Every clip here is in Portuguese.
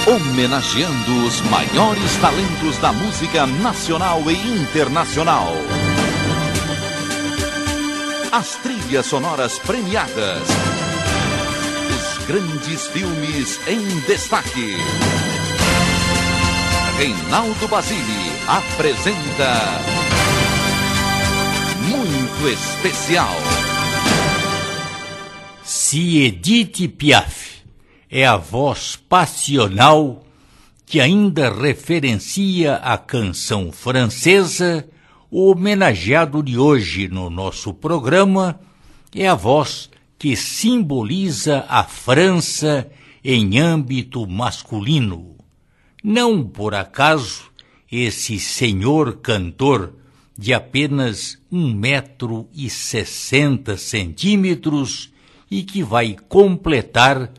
homenageando os maiores talentos da música nacional e internacional. As trilhas sonoras premiadas. Os grandes filmes em destaque. Reinaldo Basile apresenta Muito Especial. Se Edith Piaf é a voz passional que ainda referencia a canção francesa, o homenageado de hoje no nosso programa é a voz que simboliza a França em âmbito masculino. Não por acaso, esse senhor cantor de apenas 1,60 m e que vai completar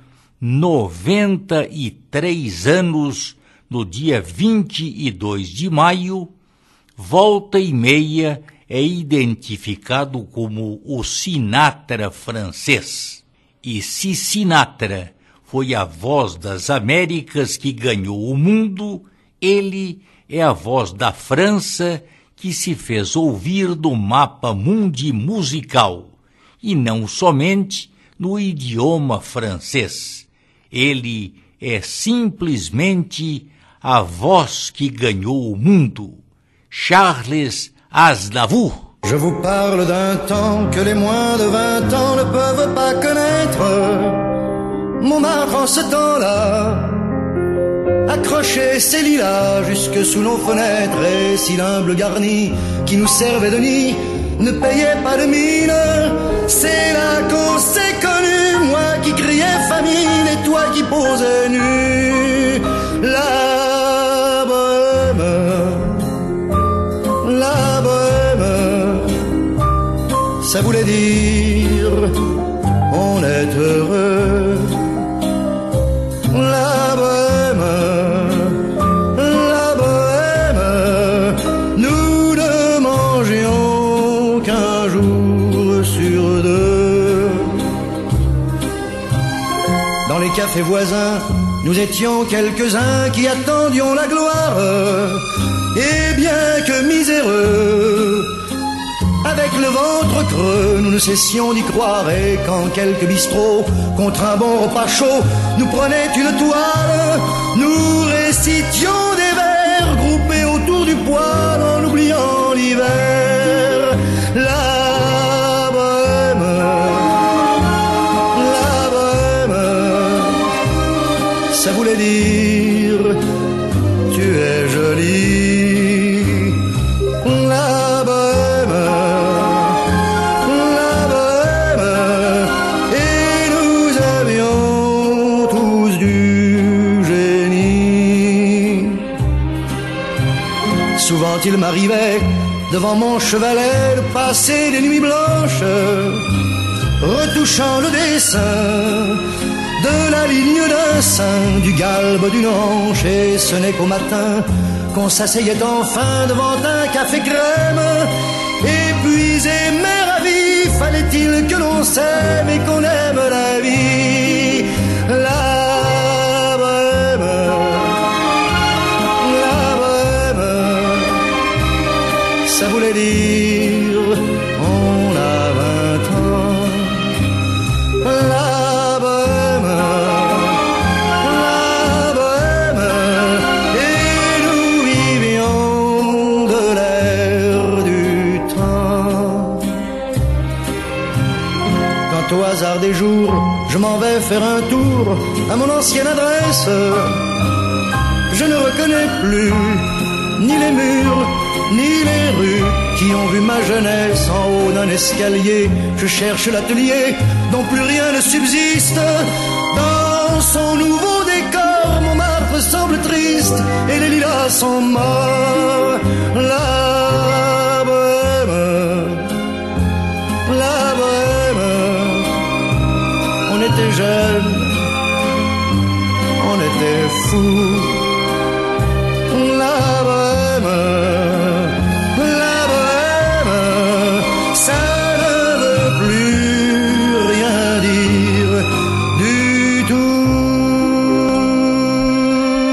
93 anos no dia 22 de maio, volta e meia é identificado como o Sinatra francês. E se Sinatra foi a voz das Américas que ganhou o mundo, ele é a voz da França que se fez ouvir no mapa mundi musical, e não somente no idioma francês. Ele é simplesmente a voz que ganhou o mundo. Charles Aznavour. Je vous parle d'un temps que les moins de 20 ans ne peuvent pas connaître. Montmartre en ce temps-là accrochait ses lilas jusque sous nos fenêtres, et si l'humble garni qui nous servait de nid ne payait pas de mine, c'est là qu'on s'est connus, moi qui criais famine et toi qui posais nu. La bohème, ça voulait dire on est heureux. La bohème, nous ne mangions qu'un jour sur deux. Dans les cafés voisins, nous étions quelques-uns qui attendions la gloire. Et bien que miséreux, avec le ventre creux, nous ne cessions d'y croire. Et quand quelques bistrots, contre un bon repas chaud, nous prenaient une toile, nous récitions des vers groupés autour du poêle en oubliant l'hiver. La bohème, ça voulait dire tu es jolie. La bohème, et nous avions tous du génie. Souvent il m'arrivait devant mon chevalet de passer des nuits blanches, retouchant le dessin de la ligne d'un sein, du galbe d'une hanche, et ce n'est qu'au matin qu'on s'asseyait enfin devant un café crème. Épuisé mais ravi, fallait-il que l'on s'aime et qu'on aime la vie. La bohème, ça voulait dire on a 20 ans. La bohème, et nous vivions de l'air du temps. Quand au hasard des jours, je m'en vais faire un tour à mon ancienne adresse, je ne reconnais plus ni les murs, ni les rues qui ont vu ma jeunesse en haut d'un escalier. Je cherche l'atelier dont plus rien ne subsiste. Dans son nouveau décor, Montmartre semble triste et les lilas sont morts. La bohème, on était jeunes, on était fous. La bohème, ça ne veut plus rien dire du tout.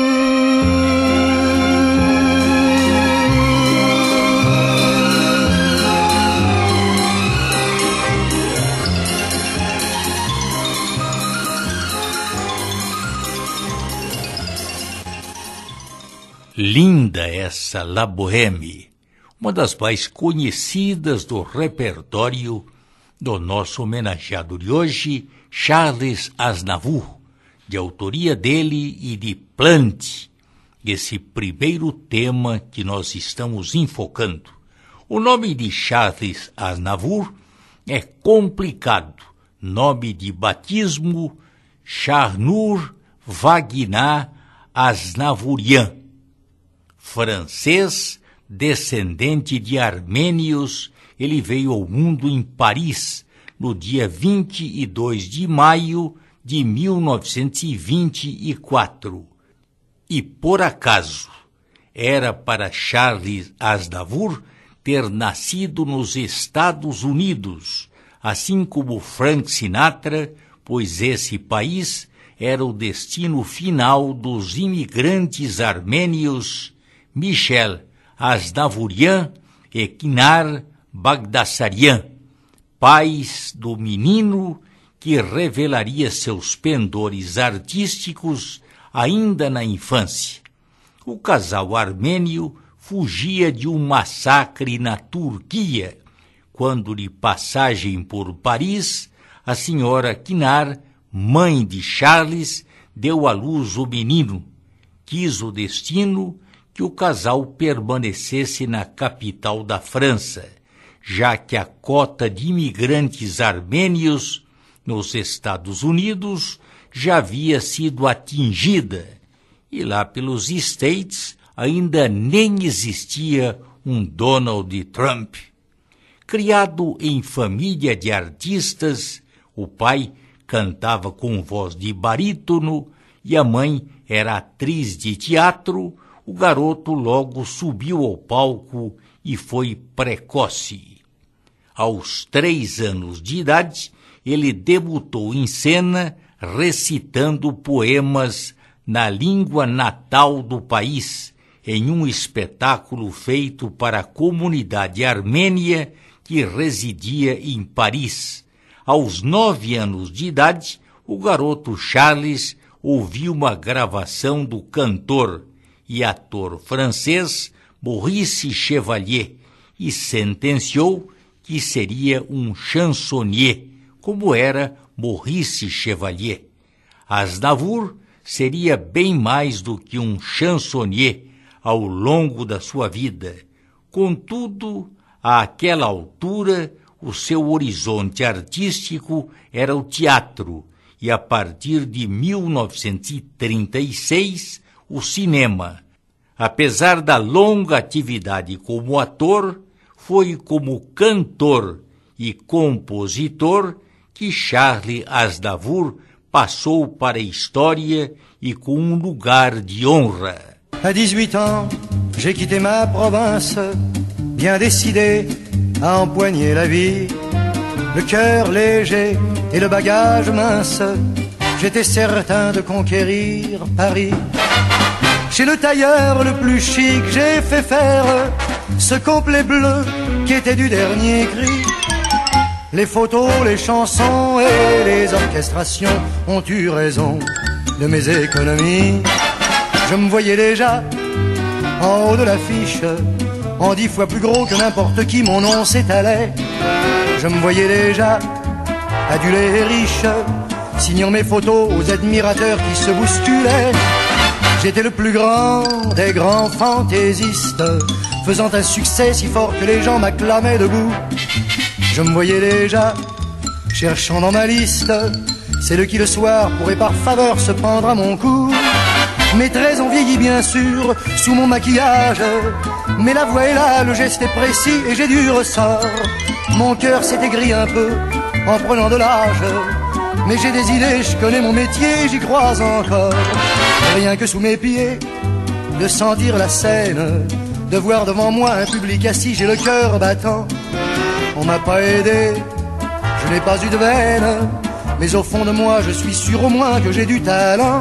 Linda essa La Bohème, uma das mais conhecidas do repertório do nosso homenageado de hoje, Charles Aznavour, de autoria dele e de Plant, esse primeiro tema que nós estamos enfocando. O nome de Charles Aznavour é complicado, nome de batismo Charnour Wagner Aznavourian, francês, descendente de armênios. Ele veio ao mundo em Paris no dia 22 de maio de 1924. E por acaso era para Charles Aznavour ter nascido nos Estados Unidos, assim como Frank Sinatra, pois esse país era o destino final dos imigrantes armênios Michel Aznavourian e Kinar Bagdasarian, pais do menino que revelaria seus pendores artísticos ainda na infância. O casal armênio fugia de um massacre na Turquia, quando de passagem por Paris, a senhora Kinar, mãe de Charles, deu à luz o menino. Quis o destino que o casal permanecesse na capital da França, já que a cota de imigrantes armênios nos Estados Unidos já havia sido atingida, e lá pelos States ainda nem existia um Donald Trump. Criado em família de artistas, o pai cantava com voz de barítono e a mãe era atriz de teatro. O garoto logo subiu ao palco e foi precoce. Aos 3 anos de idade, ele debutou em cena recitando poemas na língua natal do país, em um espetáculo feito para a comunidade armênia que residia em Paris. Aos 9 anos de idade, o garoto Charles ouviu uma gravação do cantor e ator francês Maurice Chevalier e sentenciou que seria um chansonnier, como era Maurice Chevalier. Aznavour seria bem mais do que um chansonnier ao longo da sua vida. Contudo, àquela altura, o seu horizonte artístico era o teatro e, a partir de 1936, o cinema. Apesar da longa atividade como ator, foi como cantor e compositor que Charles Aznavour passou para a história e com um lugar de honra. À 18 ans, j'ai quitté ma province, bien décidé à empoigner la vie. Le cœur léger et le bagage mince, j'étais certain de conquérir Paris. Chez le tailleur le plus chic, j'ai fait faire ce complet bleu qui était du dernier cri. Les photos, les chansons et les orchestrations ont eu raison de mes économies. Je me voyais déjà en haut de l'affiche, en 10 fois plus gros que n'importe qui, mon nom s'étalait. Je me voyais déjà adulé et riche, signant mes photos aux admirateurs qui se bousculaient. J'étais le plus grand des grands fantaisistes, faisant un succès si fort que les gens m'acclamaient debout. Je me voyais déjà cherchant dans ma liste celle qui le soir pourrait par faveur se prendre à mon cou. Mes traits ont vieilli bien sûr sous mon maquillage, mais la voix est là, le geste est précis et j'ai du ressort. Mon cœur s'est aigri un peu en prenant de l'âge, mais j'ai des idées, je connais mon métier, j'y crois encore. Rien que sous mes pieds, de sentir la scène, de voir devant moi un public assis, j'ai le cœur battant. On m'a pas aidé, je n'ai pas eu de veine, mais au fond de moi je suis sûr au moins que j'ai du talent.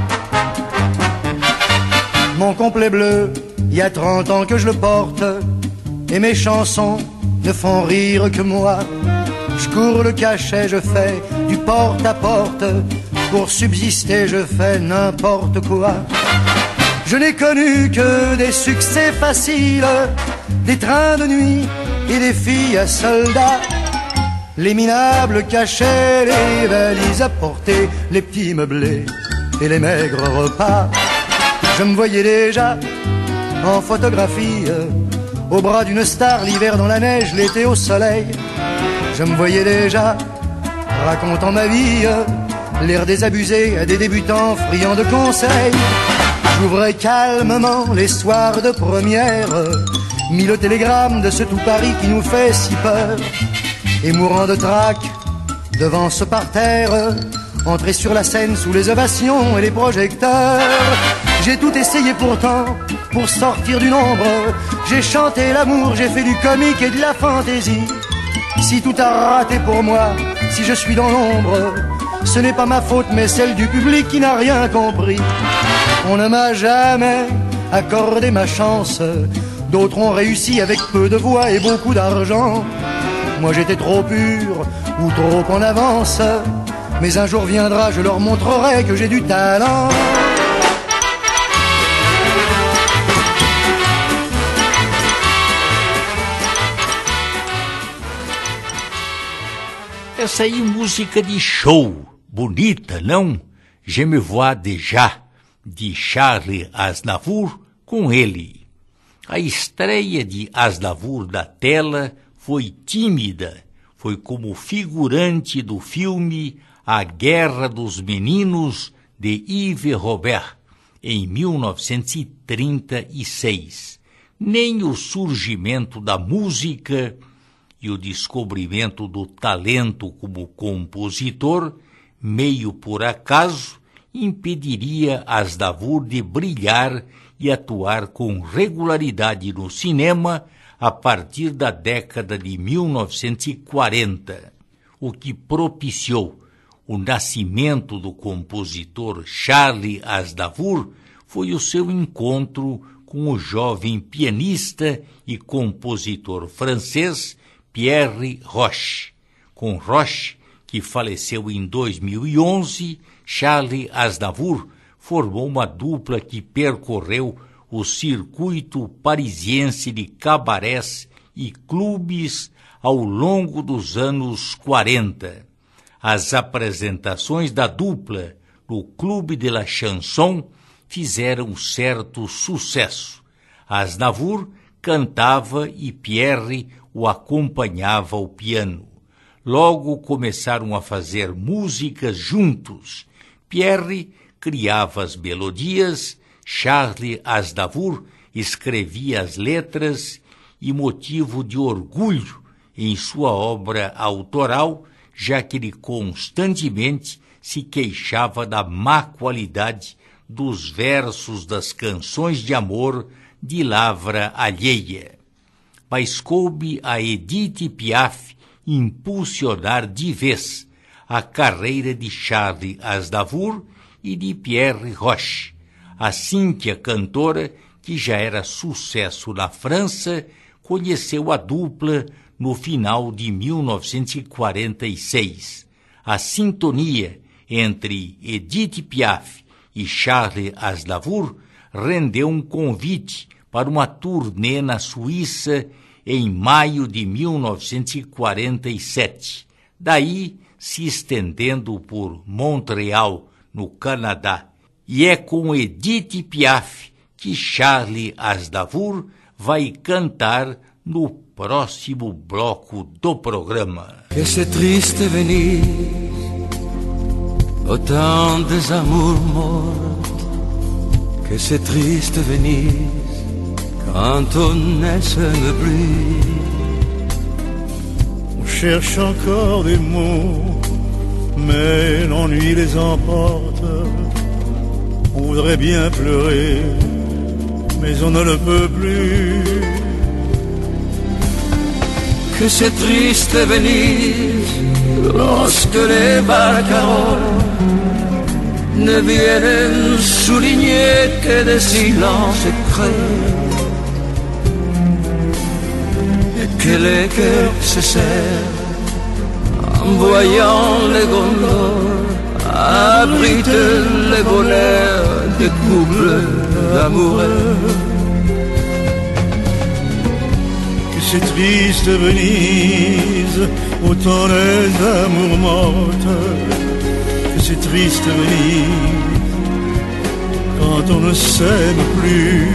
Mon complet bleu, il y a 30 ans que je le porte, et mes chansons ne font rire que moi. Je cours le cachet, je fais du porte à porte, pour subsister je fais n'importe quoi. Je n'ai connu que des succès faciles, des trains de nuit et des filles à soldats. Les minables cachaient, les valises à porter, les petits meublés et les maigres repas. Je me voyais déjà en photographie, au bras d'une star, l'hiver dans la neige, l'été au soleil. Je me voyais déjà racontant ma vie, l'air désabusé à des débutants friands de conseils. J'ouvrais calmement les soirs de première, mis le télégramme de ce tout Paris qui nous fait si peur. Et mourant de trac devant ce parterre, entrer sur la scène sous les ovations et les projecteurs. J'ai tout essayé pourtant pour sortir du nombre. J'ai chanté l'amour, j'ai fait du comique et de la fantaisie. Si tout a raté pour moi, si je suis dans l'ombre, ce n'est pas ma faute mais celle du public qui n'a rien compris. On ne m'a jamais accordé ma chance. D'autres ont réussi avec peu de voix et beaucoup d'argent. Moi j'étais trop pur ou trop en avance. Mais un jour viendra, je leur montrerai que j'ai du talent. Essa aí, música de show, bonita, não? Je me vois déjà, de Charles Aznavour, com ele. A estreia de Aznavour da tela foi tímida, foi como figurante do filme A Guerra dos Meninos, de Yves Robert, em 1936. Nem o surgimento da música e o descobrimento do talento como compositor, meio por acaso, impediria Aznavour de brilhar e atuar com regularidade no cinema a partir da década de 1940, o que propiciou o nascimento do compositor Charles Aznavour foi o seu encontro com o jovem pianista e compositor francês Pierre Roche. Com Roche, que faleceu em 2011, Charles Aznavour formou uma dupla que percorreu o circuito parisiense de cabarés e clubes ao longo dos anos 40. As apresentações da dupla no Clube de la Chanson fizeram certo sucesso. Aznavour cantava e Pierre o acompanhava ao piano. Logo começaram a fazer músicas juntos. Pierre criava as melodias, Charles Aznavour escrevia as letras e motivo de orgulho em sua obra autoral, já que ele constantemente se queixava da má qualidade dos versos das canções de amor de lavra alheia. Mas coube a Edith Piaf impulsionar de vez a carreira de Charles Aznavour e de Pierre Roche, assim que a cantora, que já era sucesso na França, conheceu a dupla no final de 1946. A sintonia entre Edith Piaf e Charles Aznavour rendeu um convite para uma turnê na Suíça em maio de 1947. Daí, se estendendo por Montreal, no Canadá. E é com Edith Piaf que Charles Aznavour vai cantar no próximo bloco do programa. Que c'est triste venir au temps des amours morts, que c'est triste venir quand on ne s'aime plus. On cherche encore des mots, mais l'ennui les emporte. On voudrait bien pleurer, mais on ne le peut plus. Que c'est triste venir lorsque les barcaroles ne viennent souligner que des silences creux, et que les cœurs se serrent en voyant les gondoles abriter les voleurs du de couple d'amoureux. Que ces tristes Venise, autant les amours mortes. Que ces tristes Venise, quand on ne s'aime plus.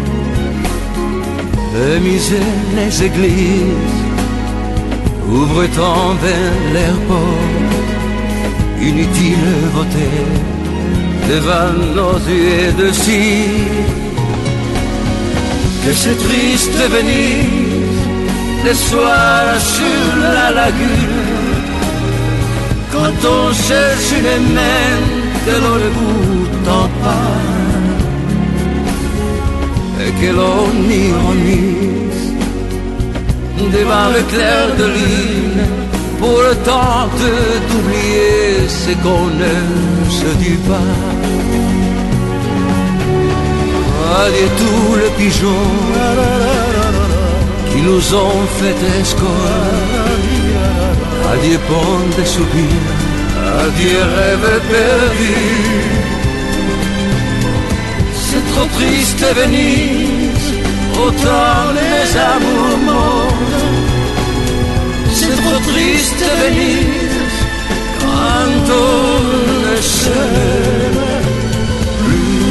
De mise les églises, ouvre en vain leurs portes. Inutile voter devant nos yeux de cire. Que ces tristes Venise, les soirs sur la lagune, quand on cherche une main que l'on ne goûte pas, et que l'on ironise devant le clair de lune, pour tenter d'oublier ce qu'on ne se dit pas. Adieu tous les pigeons qui nous ont fait escale. Adieu pont de soupirs, adieu rêve perdu. C'est trop triste Venise, autant les amours morts. C'est trop triste Venise, quand on ne s'aime plus.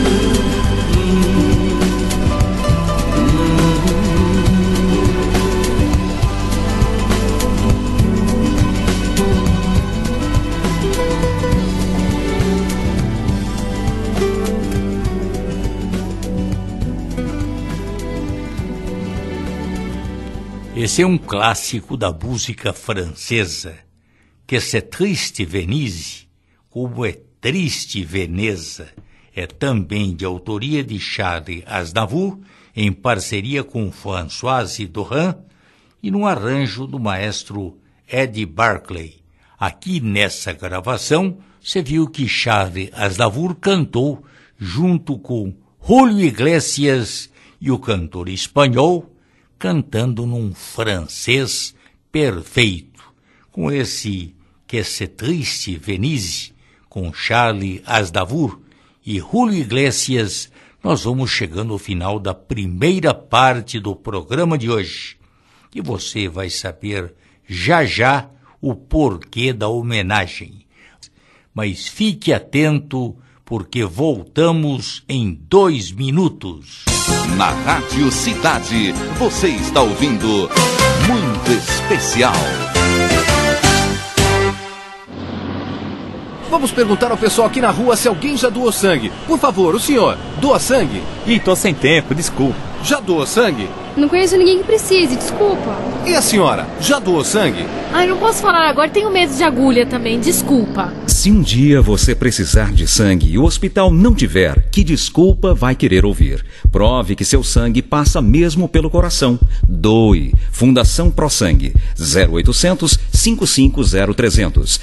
Esse é um clássico da música francesa, que c'est triste Venise, como é triste Veneza, é também de autoria de Charles Aznavour, em parceria com Françoise Dorin, e num arranjo do maestro Eddie Barclay. Aqui nessa gravação, você viu que Charles Aznavour cantou junto com Julio Iglesias e o cantor espanhol, cantando num francês perfeito, com esse Que c'est triste Venise, com Charles Aznavour e Julio Iglesias. Nós vamos chegando ao final da primeira parte do programa de hoje, e você vai saber já já o porquê da homenagem. Mas fique atento, porque voltamos em 2 minutos. Na Rádio Cidade, você está ouvindo Muito Especial. Vamos perguntar ao pessoal aqui na rua se alguém já doou sangue. Por favor, o senhor, doa sangue? Ih, tô sem tempo, desculpa. Já doou sangue? Não conheço ninguém que precise, desculpa. E a senhora, já doou sangue? Ai, não posso falar agora, tenho medo de agulha também, desculpa. Se um dia você precisar de sangue e o hospital não tiver, que desculpa vai querer ouvir? Prove que seu sangue passa mesmo pelo coração. Doe. Fundação Pro Sangue. 0800 550 300.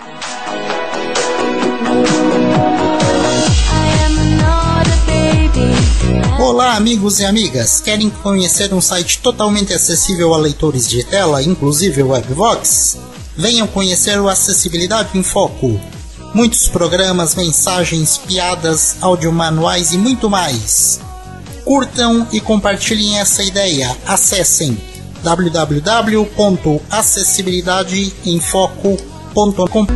Olá, amigos e amigas. Querem conhecer um site totalmente acessível a leitores de tela, inclusive o Webvox? Venham conhecer o Acessibilidade em Foco. Muitos programas, mensagens, piadas, audiomanuais e muito mais. Curtam e compartilhem essa ideia. Acessem www.acessibilidadeenfoco.com.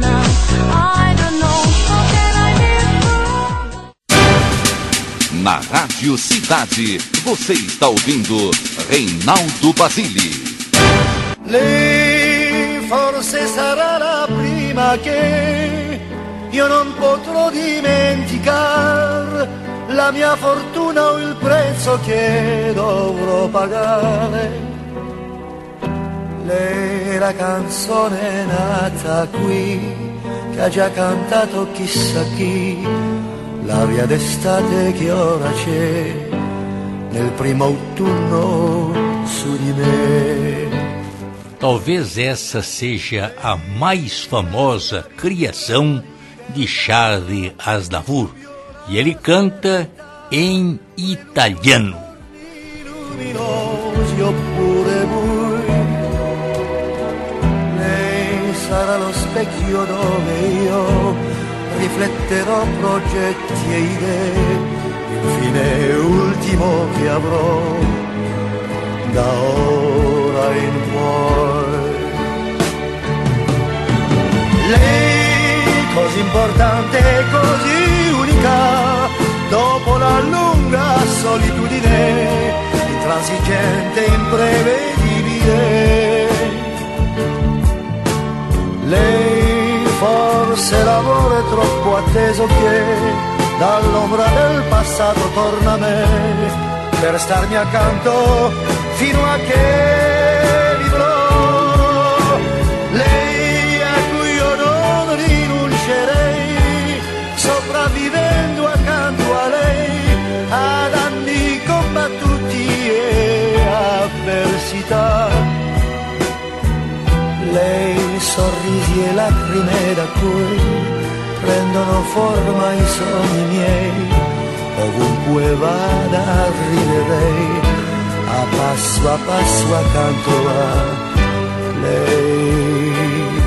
Na Rádio Cidade, você está ouvindo Reinaldo Basile. Lei forse sarà la prima che io non potrò dimenticar, la mia fortuna o il prezzo che dovrò pagare. Lei è la canzone nata qui, che ha già cantato chissà chi, l'aria d'estate che ora c'è nel primo autunno su di me. Talvez essa seja a mais famosa criação de Charles Aznavour, e ele canta em italiano. Luminosi oppure bui, lei sarà lo specchio dove io rifletterò progetti e idee, il fine ultimo che avrò da ora in poi. Lei così importante, così unica, dopo la lunga solitudine, intransigente, imprevedibile. Lei forse l'amore troppo atteso che dall'ombra del passato torna a me per starmi accanto fino a che vivrò. Lei a cui io non rinuncerei, sopravvivendo accanto a lei ad anni combattuti e avversità. Lei sorrisi e lacrime da cui prendono forma i sogni miei, ovunque vada arriverei a passo accanto a lei.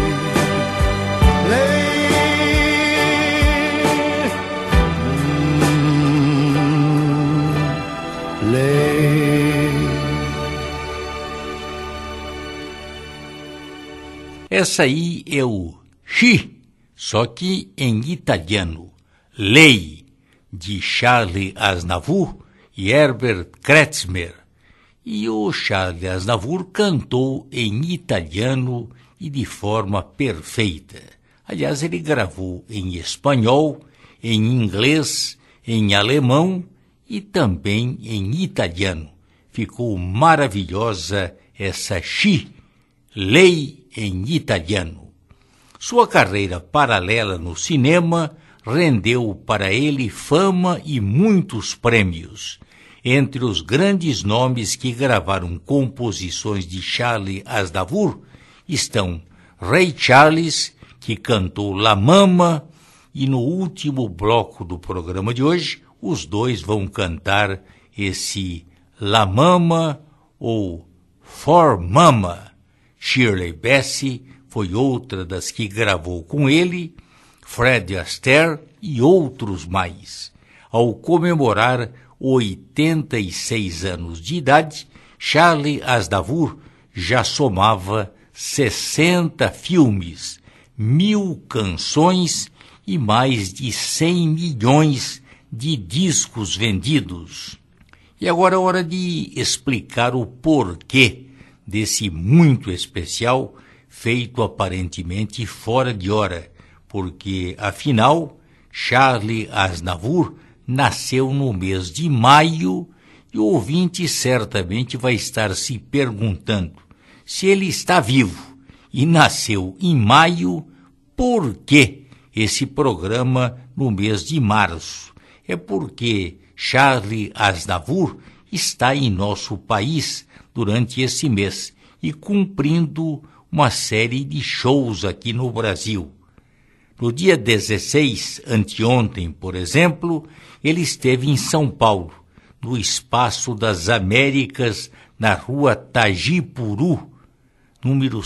Essa aí é o Xi, só que em italiano. Lei, de Charles Aznavour e Herbert Kretzmer. E o Charles Aznavour cantou em italiano e de forma perfeita. Aliás, ele gravou em espanhol, em inglês, em alemão e também em italiano. Ficou maravilhosa essa Xi, Lei em italiano. Sua carreira paralela no cinema rendeu para ele fama e muitos prêmios. Entre os grandes nomes que gravaram composições de Charles Aznavour estão Ray Charles, que cantou La Mama, e no último bloco do programa de hoje, os dois vão cantar esse La Mama ou For Mama. Shirley Bassey foi outra das que gravou com ele, Fred Astaire e outros mais. Ao comemorar 86 anos de idade, Charles Aznavour já somava 60 filmes, 1000 canções e mais de 100 milhões de discos vendidos. E agora é hora de explicar o porquê desse muito especial, feito aparentemente fora de hora, porque, afinal, Charles Aznavour nasceu no mês de maio e o ouvinte certamente vai estar se perguntando se ele está vivo e nasceu em maio, por que esse programa no mês de março? É porque Charles Aznavour está em nosso país durante esse mês e cumprindo uma série de shows aqui no Brasil. No dia 16, anteontem, por exemplo, ele esteve em São Paulo, no Espaço das Américas, na rua Tajipuru, número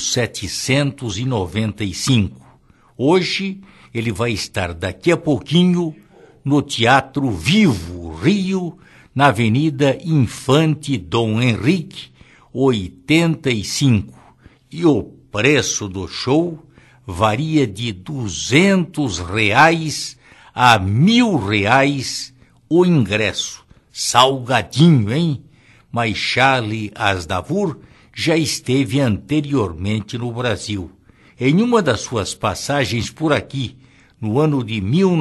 795. Hoje, ele vai estar daqui a pouquinho no Teatro Vivo Rio, na Avenida Infante Dom Henrique, 85, e o preço do show varia de R$200 a R$1.000 o ingresso. Salgadinho, hein? Mas Charles Aznavour já esteve anteriormente no Brasil. Em uma das suas passagens por aqui, no ano de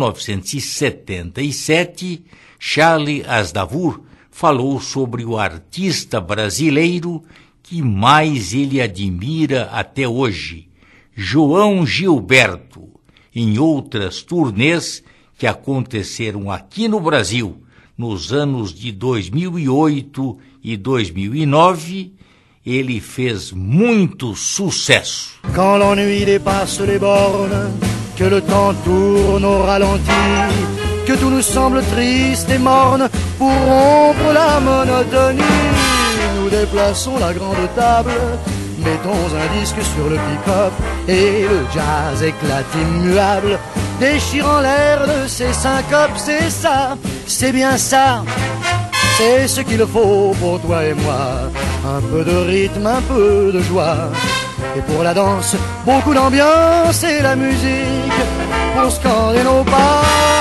1977, Charles Aznavour falou sobre o artista brasileiro que mais ele admira até hoje, João Gilberto, em outras turnês que aconteceram aqui no Brasil nos anos de 2008 e 2009, ele fez muito sucesso. Quand l'ennui dépasse les bornes, que le temps tourne au ralenti, que tout nous semble triste et morne, pour rompre la monotonie, nous déplaçons la grande table, mettons un disque sur le pick-up, et le jazz éclate immuable, déchirant l'air de ses syncopes. C'est ça, c'est bien ça, c'est ce qu'il faut pour toi et moi. Un peu de rythme, un peu de joie, et pour la danse, beaucoup d'ambiance et la musique pour scander nos pas.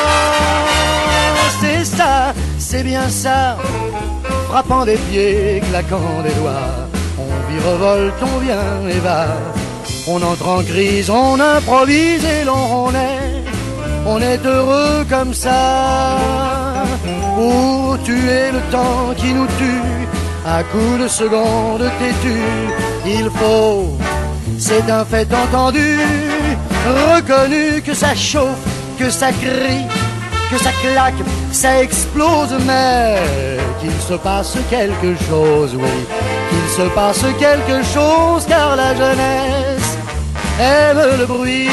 C'est ça, c'est bien ça, frappant des pieds, claquant des doigts. On virevolte, on vient et va, on entre en crise, on improvise et on est heureux comme ça. Pour tuer le temps qui nous tue, à coups de secondes têtues, il faut, c'est un fait entendu, reconnu, que ça chauffe, que ça crie, que ça claque, ça explose, mais qu'il se passe quelque chose, oui, qu'il se passe quelque chose, car la jeunesse aime le bruit.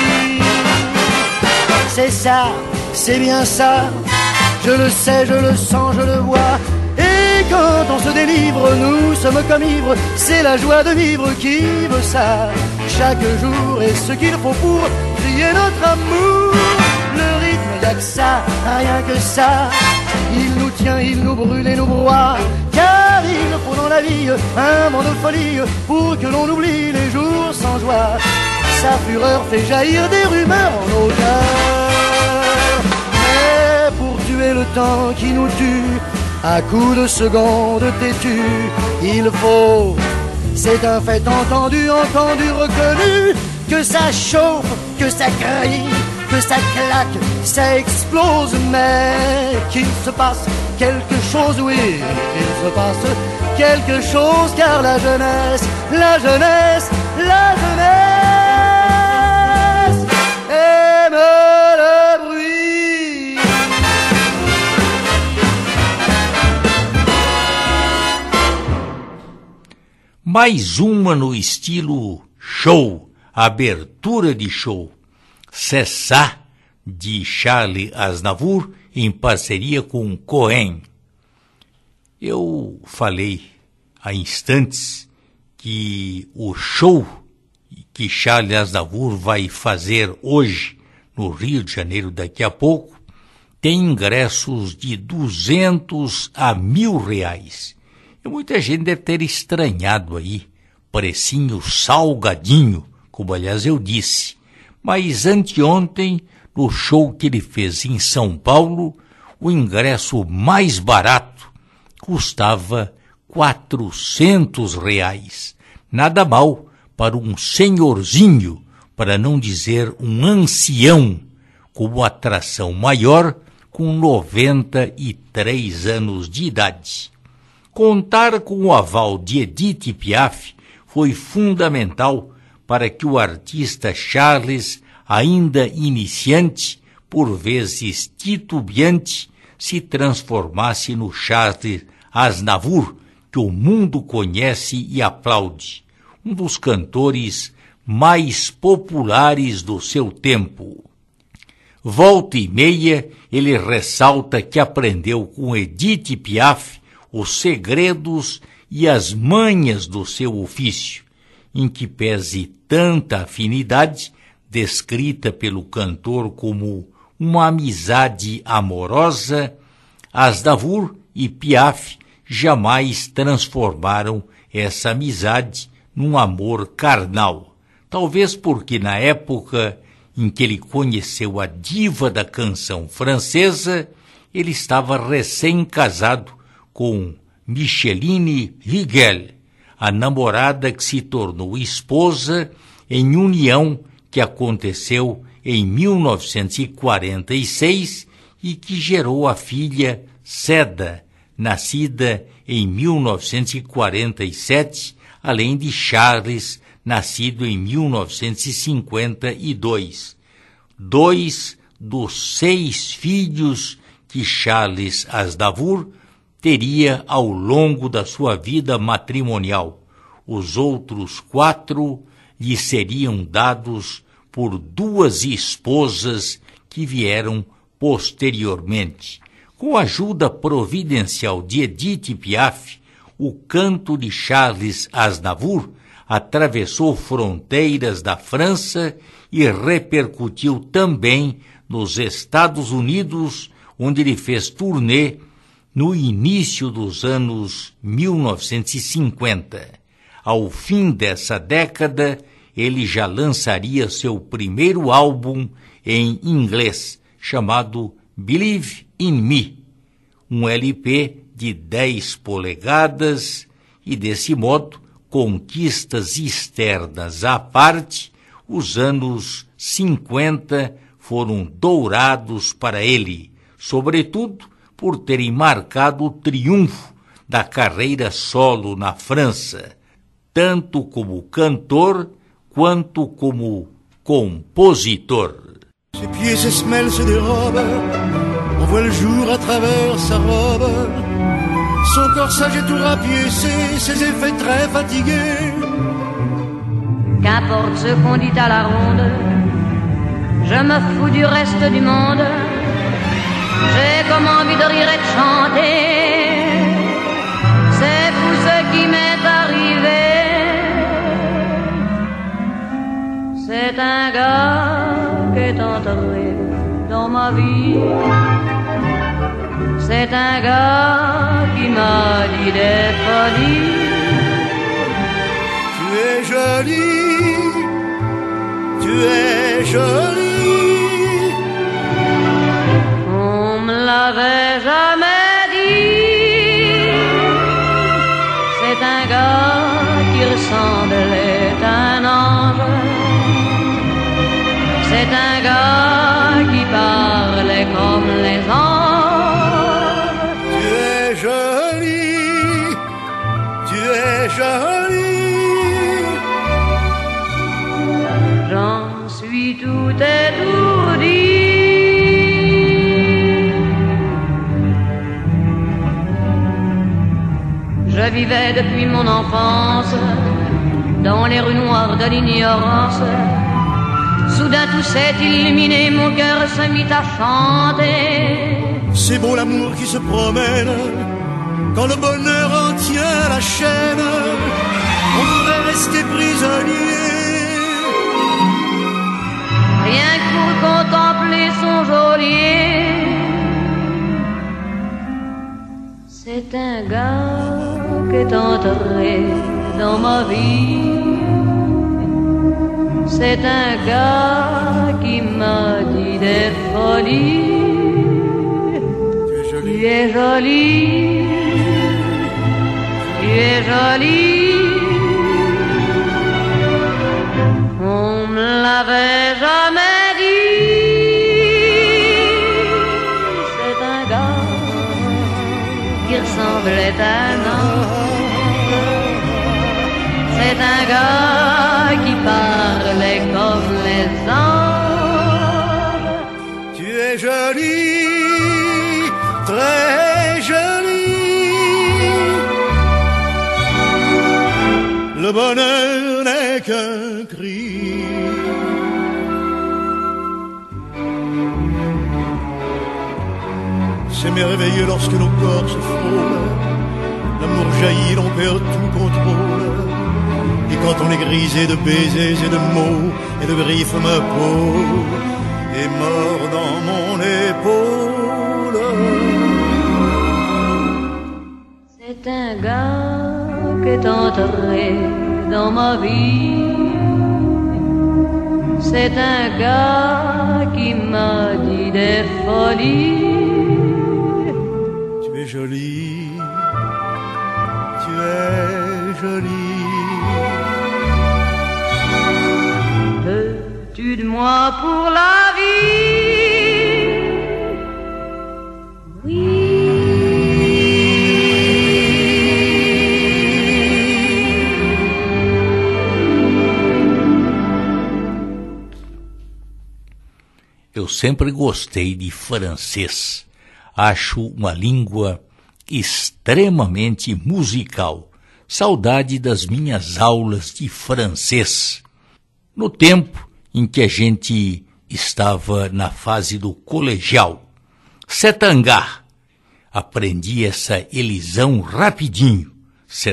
C'est ça, c'est bien ça, je le sais, je le sens, je le vois. Et quand on se délivre, nous sommes comme ivres, c'est la joie de vivre qui veut ça. Chaque jour est ce qu'il faut pour crier notre amour. Le rythme, y'a que ça, rien que ça. Il nous tient, il nous brûle et nous broie, car il faut dans la vie un vent de folie pour que l'on oublie les jours sans joie. Sa fureur fait jaillir des rumeurs en nos cœurs. Mais pour tuer le temps qui nous tue, à coups de secondes têtues, il faut, c'est un fait entendu, reconnu, que ça chauffe, que ça crie, que ça claque, ça explose, mais qu'il se passe quelque chose, oui, qu'il se passe quelque chose, car la jeunesse, la jeunesse, la jeunesse aime le bruit. Mais uma no estilo show, abertura de show. C'est ça, de Charles Aznavour, em parceria com Cohen. Eu falei há instantes que o show que Charles Aznavour vai fazer hoje no Rio de Janeiro daqui a pouco tem ingressos de 200 a R$1.000. E muita gente deve ter estranhado aí, precinho salgadinho, como aliás eu disse. Mas anteontem, no show que ele fez em São Paulo, o ingresso mais barato custava R$400. Nada mal para um senhorzinho, para não dizer um ancião, como atração maior, com 93 anos de idade. Contar com o aval de Edith Piaf foi fundamental para que o artista Charles, ainda iniciante, por vezes titubeante, se transformasse no Charles Aznavour, que o mundo conhece e aplaude, um dos cantores mais populares do seu tempo. Volta e meia, ele ressalta que aprendeu com Edith Piaf os segredos e as manhas do seu ofício, em que pese tanta afinidade, descrita pelo cantor como uma amizade amorosa, Aznavour e Piaf jamais transformaram essa amizade num amor carnal. Talvez porque na época em que ele conheceu a diva da canção francesa, ele estava recém-casado com Micheline Rigel, a namorada que se tornou esposa em união que aconteceu em 1946 e que gerou a filha Seda, nascida em 1947, além de Charles, nascido em 1952. 2 dos 6 filhos que Charles Aznavour teria ao longo da sua vida matrimonial. Os outros 4 lhe seriam dados por 2 esposas que vieram posteriormente. Com a ajuda providencial de Edith Piaf, o canto de Charles Aznavour atravessou fronteiras da França e repercutiu também nos Estados Unidos, onde ele fez turnê no início dos anos 1950. Ao fim dessa década, ele já lançaria seu primeiro álbum em inglês, chamado Believe in Me, um LP de 10 polegadas, e desse modo, conquistas externas à parte, os anos 50 foram dourados para ele, sobretudo por terem marcado o triunfo da carreira solo na França, tanto como cantor quanto como compositor. Ses pieds, ses semelles se dérobent, on voit le jour à travers sa robe. Son corsage est tout rapiécé, ses effets très fatigués. Qu'importe ce qu'on dit à la ronde, je me fous du reste du monde. J'ai comme envie de rire et de chanter. C'est tout ce qui m'est arrivé. C'est un gars qui est entré dans ma vie. C'est un gars qui m'a dit des folies. Tu es jolie, tu es jolie. On me l'avait jamais dit. C'est un gars qui ressemblait à un ange. C'est un gars qui parlait comme les anges. Tu es jolie, tu es jolie. J'en suis tout étourdi. Je vivais depuis mon enfance dans les rues noires de l'ignorance. Soudain tout s'est illuminé, mon cœur se mit à chanter. C'est beau l'amour qui se promène, quand le bonheur en tient la chaîne. On voudrait rester prisonnier, rien que pour contempler son geôlier. C'est un gars qui est entré dans ma vie. C'est un gars qui m'a dit des folies. Tu es jolie, tu es jolie. On me l'avait jamais dit. C'est un gars qui ressemblait à un ange. C'est un gars qui parlait comme les anges. tu es jolie, très jolie. Le bonheur n'est qu'un cri. C'est merveilleux lorsque nos corps se frôlent. L'amour jaillit, l'on perd tout contrôle. Et quand on est grisé de baisers et de mots et de griffes, ma peau est mort dans mon épaule. C'est un gars qui est entré dans ma vie. C'est un gars qui m'a dit des folies. Tu es jolie, tu es jolie. Veux-tu de moi pour la vie? Oui. Eu sempre gostei de francês. Acho uma língua extremamente musical. Saudade das minhas aulas de francês. No tempo em que a gente estava na fase do colegial. Setangá. Aprendi essa elisão rapidinho.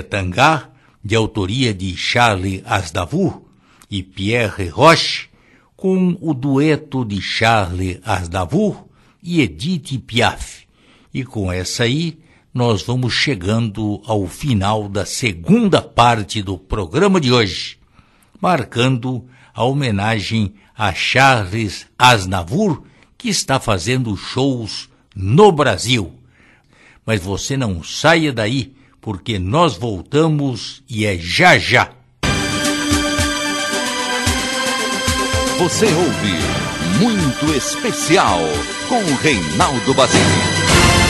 Setangá, de autoria de Charles Aznavour e Pierre Roche, com o dueto de Charles Aznavour e Edith Piaf. E com essa aí, nós vamos chegando ao final da segunda parte do programa de hoje, marcando a homenagem a Charles Aznavour, que está fazendo shows no Brasil. Mas você não saia daí, porque nós voltamos e é já já. Você ouve Muito Especial com Reinaldo Basile.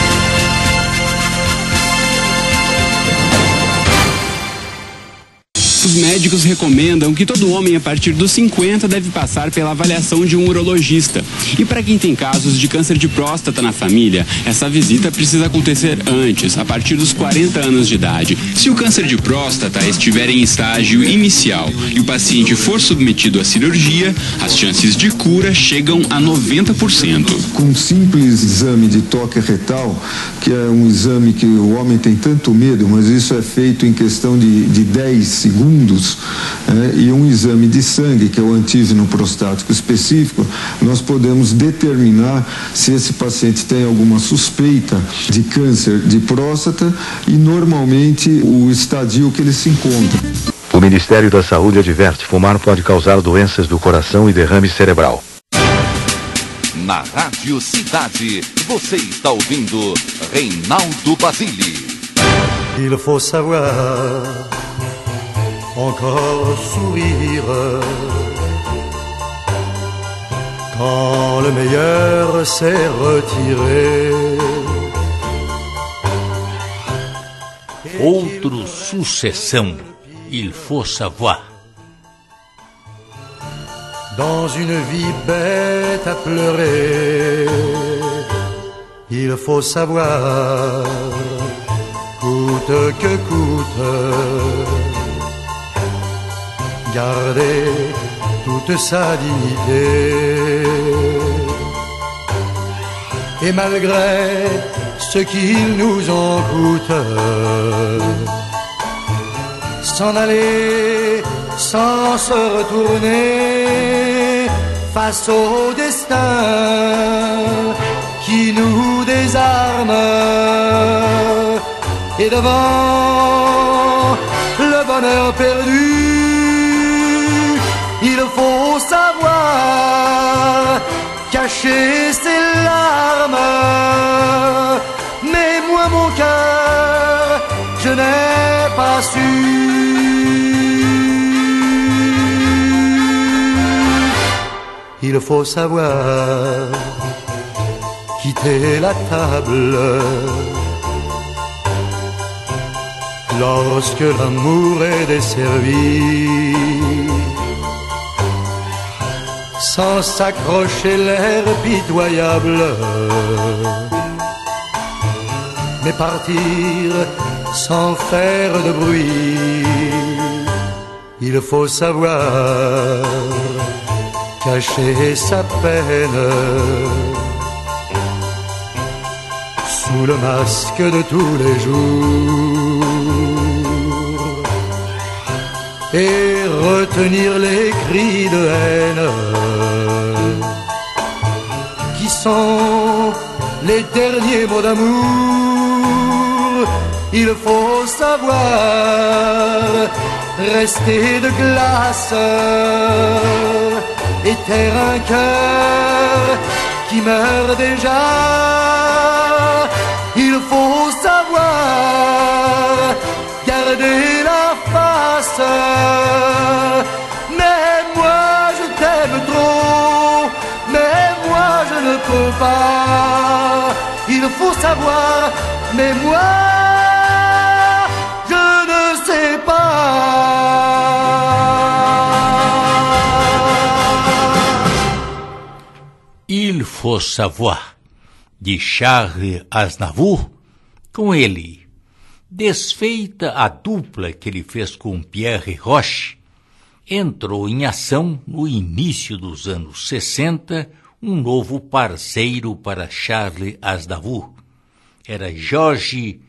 Os médicos recomendam que todo homem a partir dos 50 deve passar pela avaliação de um urologista. E para quem tem casos de câncer de próstata na família, essa visita precisa acontecer antes, a partir dos 40 anos de idade. Se o câncer de próstata estiver em estágio inicial e o paciente for submetido à cirurgia, as chances de cura chegam a 90%. Com um simples exame de toque retal, que é um exame que o homem tem tanto medo, mas isso é feito em questão de 10 segundos, e um exame de sangue, que é o antígeno prostático específico, nós podemos determinar se esse paciente tem alguma suspeita de câncer de próstata e normalmente o estadio que ele se encontra. O Ministério da Saúde adverte: fumar pode causar doenças do coração e derrame cerebral. Na Rádio Cidade, você está ouvindo Reinaldo Basile. Il faut savoir encore sourire quand le meilleur s'est retiré. Outro sucessão, Il faut savoir. Dans une vie bête à pleurer, il faut savoir, coûte que coûte, garder toute sa dignité. Et malgré ce qu'il nous en coûte, s'en aller sans se retourner face au destin qui nous désarme. Et devant le bonheur perdu, il faut savoir cacher ses larmes. Mais moi mon cœur, je n'ai pas su. Il faut savoir quitter la table lorsque l'amour est desservi, sans s'accrocher l'air pitoyable, mais partir sans faire de bruit. Il faut savoir cacher sa peine sous le masque de tous les jours et retenir les cris de haine qui sont les derniers mots d'amour. Il faut savoir rester de glace et taire un cœur qui meurt déjà. Il faut savoir garder la face. Mais moi je t'aime trop, mais moi je ne peux pas. Il faut savoir, mais moi je ne sais pas. Il faut savoir, de Charles Aznavour, com ele. Desfeita a dupla que ele fez com Pierre Roche, entrou em ação no início dos anos 60 um novo parceiro para Charles Aznavour. Era Jorge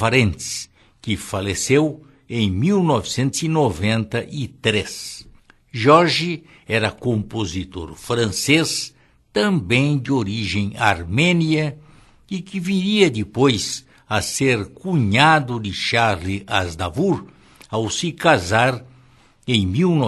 Garvarentz, que faleceu em 1993. Jorge era compositor francês, também de origem armênia, e que viria depois a ser cunhado de Charles Aznavour ao se casar em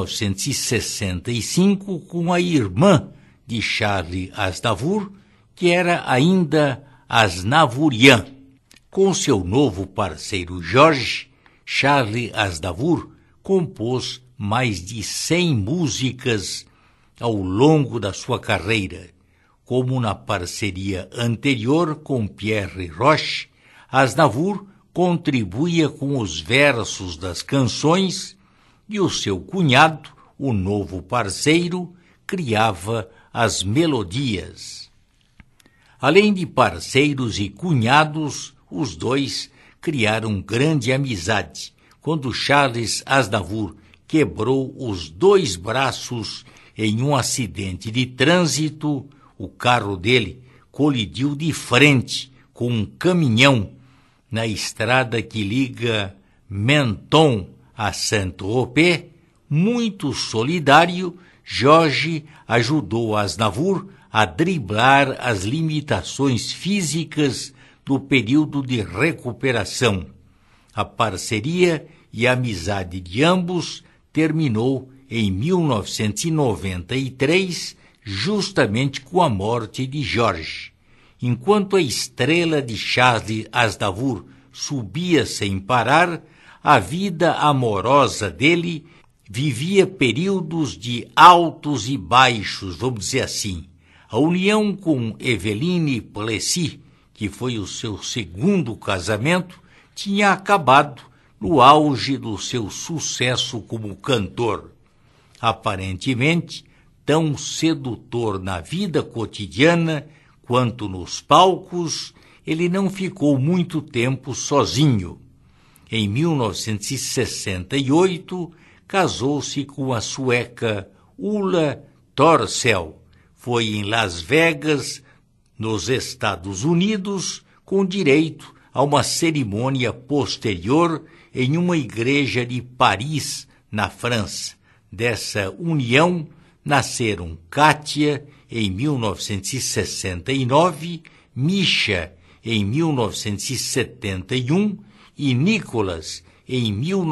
1965 com a irmã de Charles Aznavour, que era ainda Aznavourian. Com seu novo parceiro Jorge, Charles Aznavour compôs mais de 100 músicas ao longo da sua carreira. Como na parceria anterior com Pierre Roche, Aznavour contribuía com os versos das canções e o seu cunhado, o novo parceiro, criava as melodias. Além de parceiros e cunhados, os dois criaram grande amizade. Quando Charles Aznavour quebrou os 2 braços em um acidente de trânsito, o carro dele colidiu de frente com um caminhão na estrada que liga Menton a Saint-Tropez. Muito solidário, Jorge ajudou Aznavour a driblar as limitações físicas do período de recuperação. A parceria e a amizade de ambos terminou em 1993, justamente com a morte de Jorge. Enquanto a estrela de Charles Aznavour subia sem parar, a vida amorosa dele vivia períodos de altos e baixos, vamos dizer assim. A união com Eveline Plessis, que foi o seu segundo casamento, tinha acabado no auge do seu sucesso como cantor. Aparentemente, tão sedutor na vida cotidiana quanto nos palcos, ele não ficou muito tempo sozinho. Em 1968, casou-se com a sueca Ulla Torcel. Foi em Las Vegas, nos Estados Unidos, com direito a uma cerimônia posterior em uma igreja de Paris, na França. Dessa união nasceram Kátia em 1969, Misha em 1971 e Nicolas em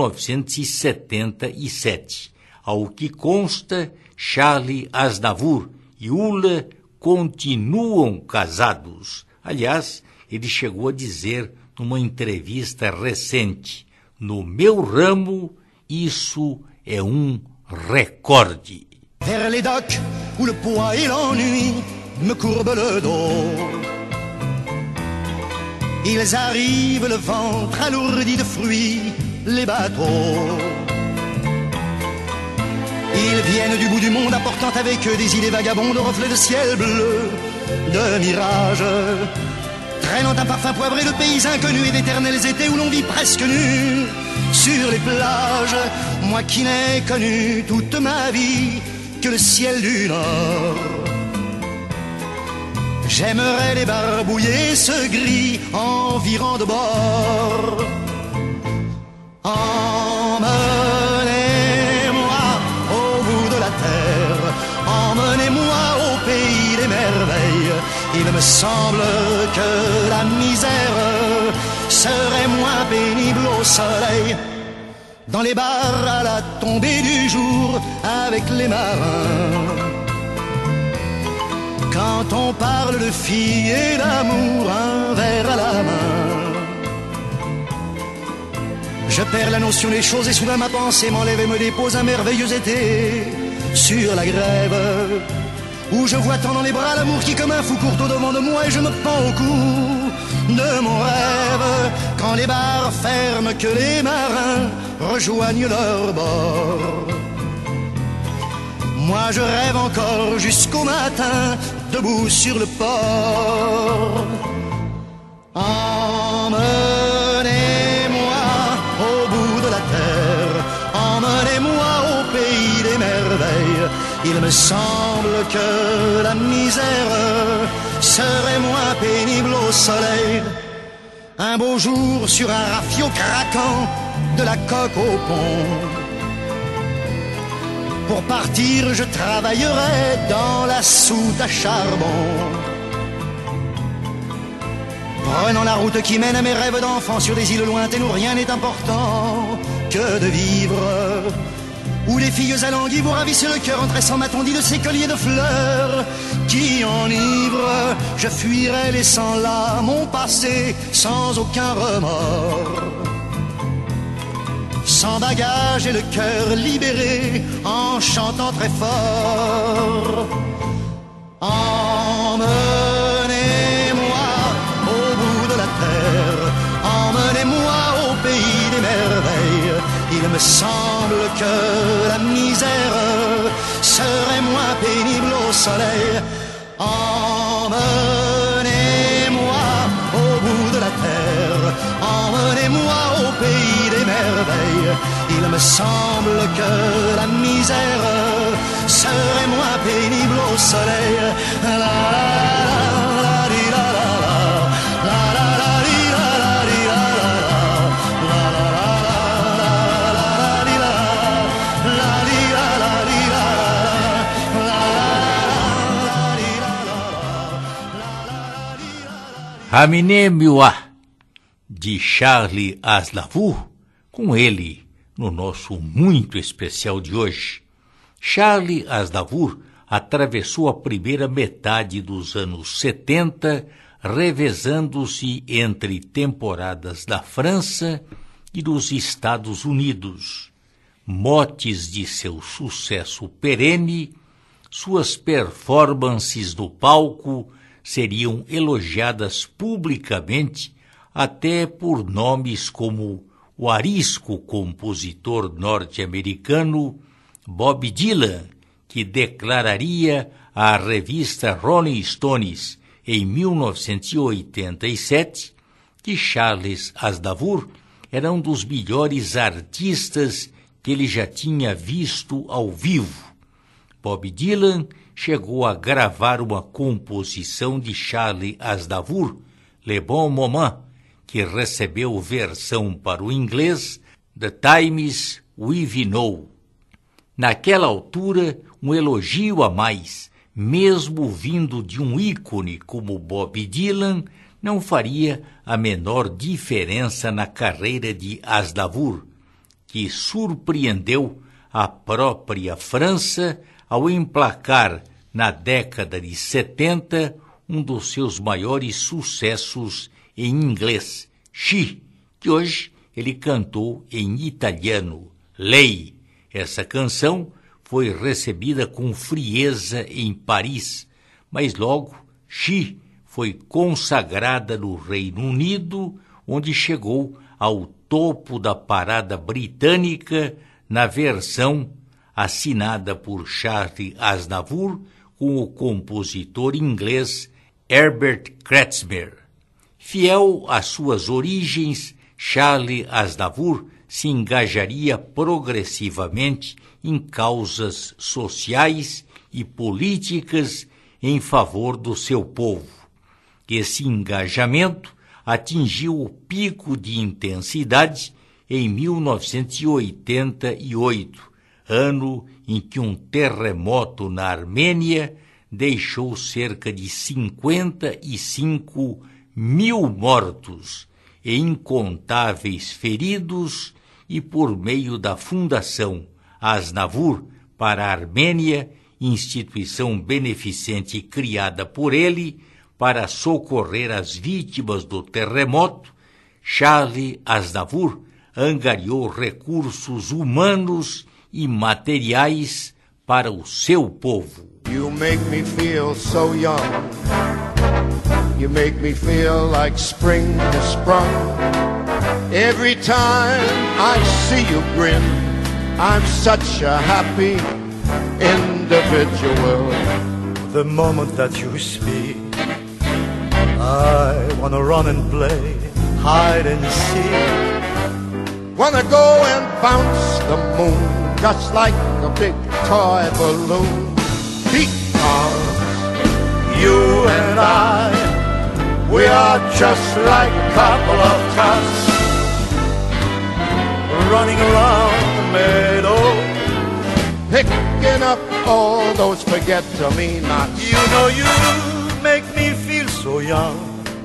1977. Ao que consta, Charles Aznavour e Ulla continuam casados. Aliás, ele chegou a dizer numa entrevista recente: no meu ramo, isso é um recorde. Vers les docks où le poids et l'ennui me courbent le dos. Ils arrivent le ventre alourdi de fruits, les bateaux. Ils viennent du bout du monde apportant avec eux des idées vagabondes, reflets de ciel bleu, de mirages, traînant un parfum poivré de pays inconnus et d'éternels étés où l'on vit presque nu sur les plages. Moi qui n'ai connu toute ma vie que le ciel du Nord, j'aimerais débarbouiller ce gris environ de bord. Emmenez-moi au bout de la terre, emmenez-moi au pays des merveilles. Il me semble que la misère serait moins pénible au soleil, dans les bars à la tombée du jour avec les marins. Quand on parle de filles et d'amour, un verre à la main, je perds la notion des choses et soudain ma pensée m'enlève et me dépose un merveilleux été sur la grève, où je vois tant dans les bras l'amour qui comme un fou court au devant de moi et je me pends au cou de mon rêve. Quand les bars ferment, que les marins rejoignent leur bord, moi je rêve encore jusqu'au matin, debout sur le port. Emmenez-moi au bout de la terre, emmenez-moi au pays des merveilles. Il me semble que la misère serait moins pénible au soleil. Un beau jour sur un rafio craquant, de la coque au pont, Pour partir, je travaillerai dans la soute à charbon. Prenant la route qui mène à mes rêves d'enfant sur des îles lointaines où rien n'est important que de vivre. Où les filles alanguies vous ravissent le cœur en tressant ma tondie de ces colliers de fleurs qui enivrent. Je fuirai laissant là mon passé sans aucun remords. Sans bagage et le cœur libéré en chantant très fort. Emmenez-moi au bout de la terre, emmenez-moi au pays des merveilles. Il me semble que la misère serait moins pénible au soleil. Emmenez-moi au bout de la terre, emmenez-moi au pays des merveilles. Il me semble que la misère serait moins pénible au soleil. La la la di la la la la la di la la di la la la la la di la la di la di la Raminé-Miwa, de Charles Aznavour, com ele no nosso muito especial de hoje. Charles Aznavour atravessou a primeira metade dos anos 70, revezando-se entre temporadas da França e dos Estados Unidos. Motes de seu sucesso perene, suas performances no palco seriam elogiadas publicamente até por nomes como o arisco compositor norte-americano Bob Dylan, que declararia à revista Rolling Stones em 1987 que Charles Aznavour era um dos melhores artistas que ele já tinha visto ao vivo. Bob Dylan chegou a gravar uma composição de Charles Aznavour, Le Bon Moment, que recebeu versão para o inglês The Times We've Know. Naquela altura, um elogio a mais, mesmo vindo de um ícone como Bob Dylan, não faria a menor diferença na carreira de Aznavour, que surpreendeu a própria França ao emplacar, na década de 70, um dos seus maiores sucessos em inglês, She, que hoje ele cantou em italiano, Lei. Essa canção foi recebida com frieza em Paris, mas logo She foi consagrada no Reino Unido, onde chegou ao topo da parada britânica na versão assinada por Charles Aznavour com o compositor inglês Herbert Kretzmer. Fiel às suas origens, Charles Aznavour se engajaria progressivamente em causas sociais e políticas em favor do seu povo. Esse engajamento atingiu o pico de intensidade em 1988, ano em que um terremoto na Armênia deixou cerca de 55 mil mortos e incontáveis feridos, e por meio da Fundação Aznavour para a Armênia, instituição beneficente criada por ele para socorrer as vítimas do terremoto, Charles Aznavour angariou recursos humanos e materiais para o seu povo. You make me feel so young. You make me feel like spring has sprung. Every time I see you grin, I'm such a happy individual. The moment that you speak, I wanna run and play hide and seek. Wanna go and bounce the moon just like a big toy balloon. Because you and I, we are just like a couple of tots running around the meadow. picking up all those forget-me-nots. You know you make me feel so young.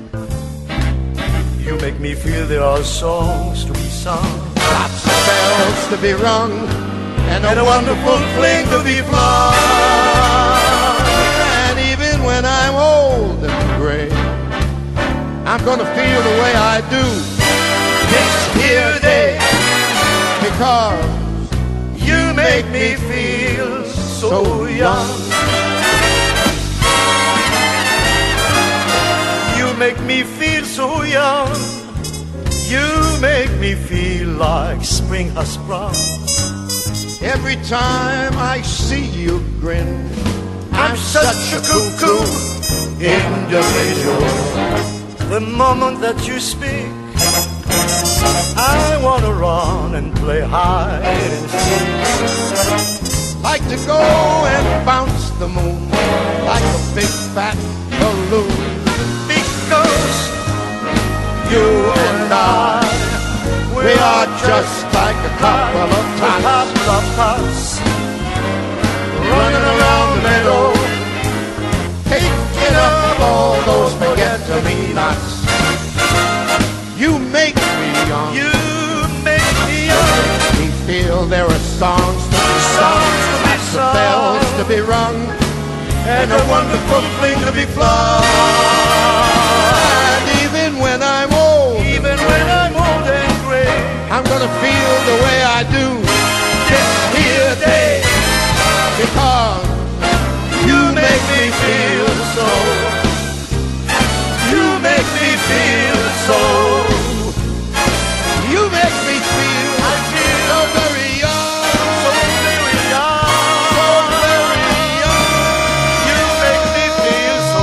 You make me feel there are songs to be sung, lots of bells to be rung, and a wonderful fling to be flung. And even when I'm old and gray, I'm gonna feel the way I do this here day, because you make me feel so young. You make me feel so young. You make me feel like spring has sprung. Every time I see you grin, I'm such a cuckoo individual. The moment that you speak, I wanna run and play hide and seek. Like to go and bounce the moon like a big fat balloon. Because you and I, we are just like a couple of tots running around the meadow, picking up all those forget-me-nots. You make me young. You make me young. Make me feel there are songs to be sung, lots of bells to be rung, and a wonderful fling to be flung. Even when I'm old, and gray, I'm gonna feel the way I do this here day, because you make me feel so. You make me feel so. You make me feel, I feel so very young, so very young, so very young. You make me feel so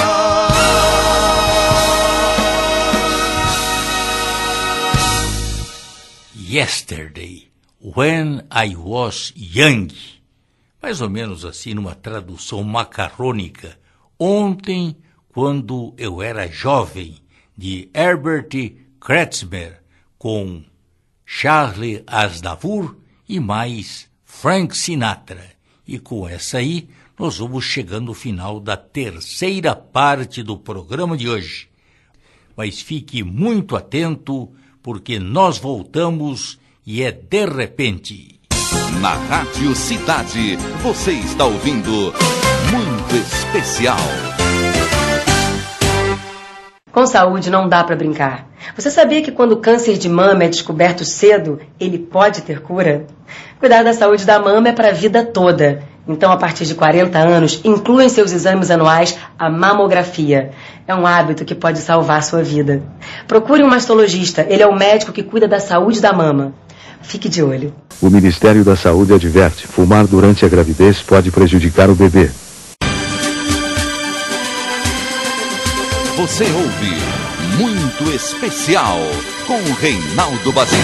young. Yesterday, when I was young. Mais ou menos assim, numa tradução macarrônica. Ontem, quando eu era jovem, de Herbert Kretzmer, com Charles Aznavour e mais Frank Sinatra. E com essa aí, nós vamos chegando ao final da terceira parte do programa de hoje. Mas fique muito atento, porque nós voltamos e é de repente. Na Rádio Cidade, você está ouvindo Muito Especial. Com saúde não dá para brincar. Você sabia que quando o câncer de mama é descoberto cedo, ele pode ter cura? Cuidar da saúde da mama é para a vida toda. Então, a partir de 40 anos, inclua em seus exames anuais a mamografia. É um hábito que pode salvar sua vida. Procure um mastologista, ele é o médico que cuida da saúde da mama. Fique de olho. O Ministério da Saúde adverte: fumar durante a gravidez pode prejudicar o bebê. Você ouve Muito Especial com Reinaldo Basile.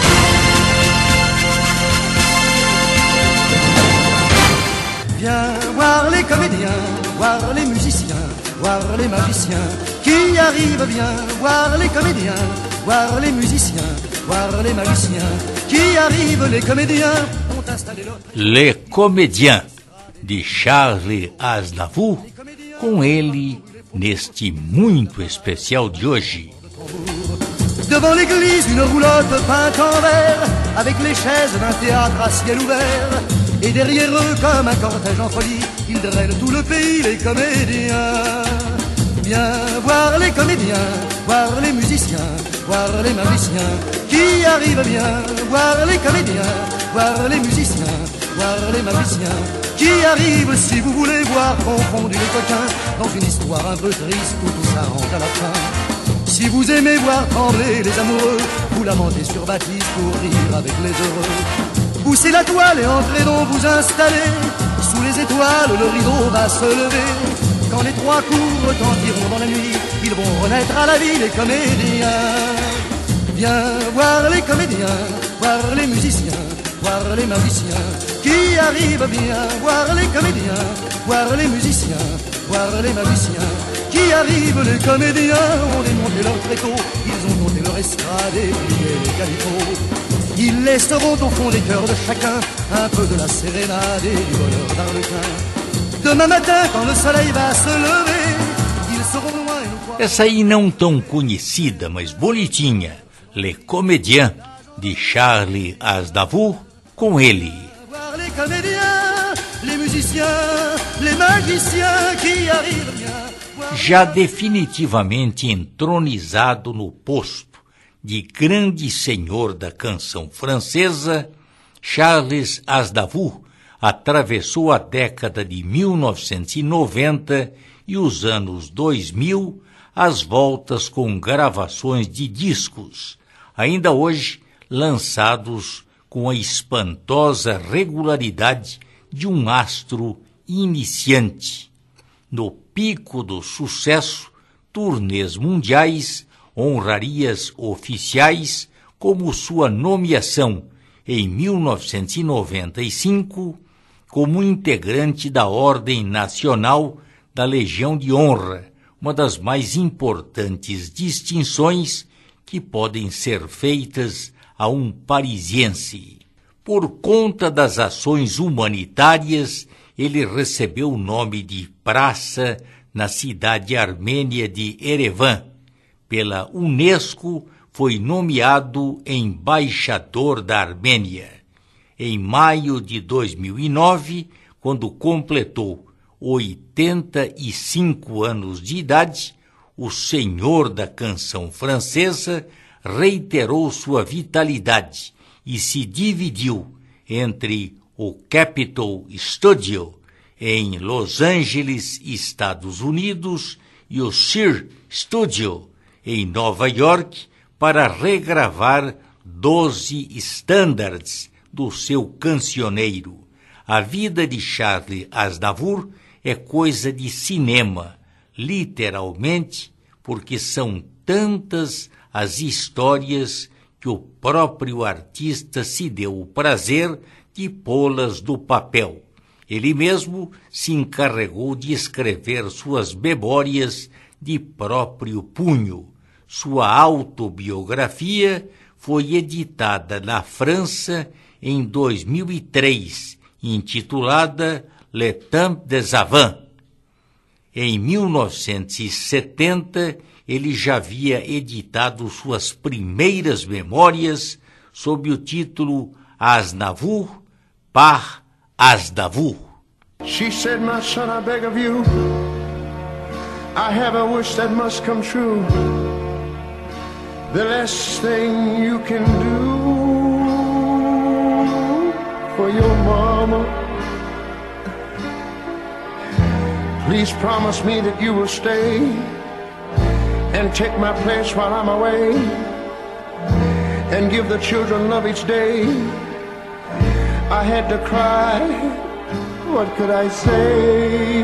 Viens voir les comédiens, voir les musiciens, voir les magiciens qui arrivent. Viens voir les comédiens, voir les musiciens, voir les magiciens qui arrivent. Les comédiens ont installé leur... Les Comédiens, de Charles Aznavour, com ele neste Muito Especial de hoje. Devant l'église, une roulotte peinte en vert, avec les chaises d'un théâtre à ciel ouvert. Et derrière eux, comme un cortège en folie, ils drainent tout le pays, les comédiens. Viens voir les comédiens, voir les musiciens, voir les magiciens qui arrivent. Bien voir les comédiens, voir les musiciens, voir les magiciens qui arrivent. Si vous voulez voir confondus les coquins dans une histoire un peu triste où tout s'arrange à la fin. Si vous aimez voir trembler les amoureux, vous lamentez sur Baptiste pour rire avec les heureux. Poussez la toile et entrez donc vous installer. Sous les étoiles, le rideau va se lever. Quand les trois coups retentiront dans la nuit, ils vont renaître à la vie, les comédiens. Viens voir les comédiens, voir les musiciens, voir les magiciens qui arrivent. Bien voir les comédiens, voir les musiciens, voir les magiciens qui arrivent. Les comédiens ont démonté leur tréteau, ils ont monté leur estrade et plié les calicots. Ils laisseront au fond des cœurs de chacun un peu de la sérénade et du bonheur d'Arlequin. Demain matin, quand le soleil va se lever, ils seront loin et nous croirons... Essa aí não tão conhecida, mas bonitinha, Le Comédien, de Charles Aznavour, com ele. Les comédiens, les musiciens, les magiciens qui arrivent bien. Já definitivamente entronizado no posto de grande senhor da canção francesa, Charles Aznavour atravessou a década de 1990 e os anos 2000 às voltas com gravações de discos, ainda hoje lançados com a espantosa regularidade de um astro iniciante. No pico do sucesso, turnês mundiais, honrarias oficiais, como sua nomeação em 1995 como integrante da Ordem Nacional da Legião de Honra, uma das mais importantes distinções que podem ser feitas a um parisiense. Por conta das ações humanitárias, ele recebeu o nome de praça na cidade armênia de Erevan. Pela Unesco, foi nomeado embaixador da Armênia. Em maio de 2009, quando completou 85 anos de idade, o senhor da canção francesa reiterou sua vitalidade e se dividiu entre o Capitol Studio, em Los Angeles, Estados Unidos, e o Sir Studio, em Nova York, para regravar 12 standards do seu cancioneiro. A vida de Charles Aznavour é coisa de cinema, literalmente, porque são tantas as histórias que o próprio artista se deu o prazer de pô-las no papel. Ele mesmo se encarregou de escrever suas memórias de próprio punho. Sua autobiografia foi editada na França em 2003, intitulada Le Temps des Avants. Em 1970, ele já havia editado suas primeiras memórias sob o título Aznavour par Aznavour. She said, my son, I beg of you, I have a wish that must come true. The last thing you can do for your mama, please promise me that you will stay and take my place while I'm away and give the children love each day. I had to cry, what could I say?